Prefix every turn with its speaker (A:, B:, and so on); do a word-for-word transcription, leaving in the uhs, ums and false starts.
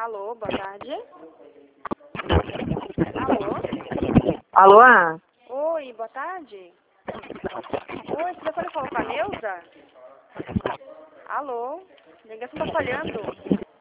A: Alô, boa tarde. Alô?
B: Alô?
A: Oi, boa tarde. Oi, esse telefone falou com a Neuza? Alô? A ligação tá falhando.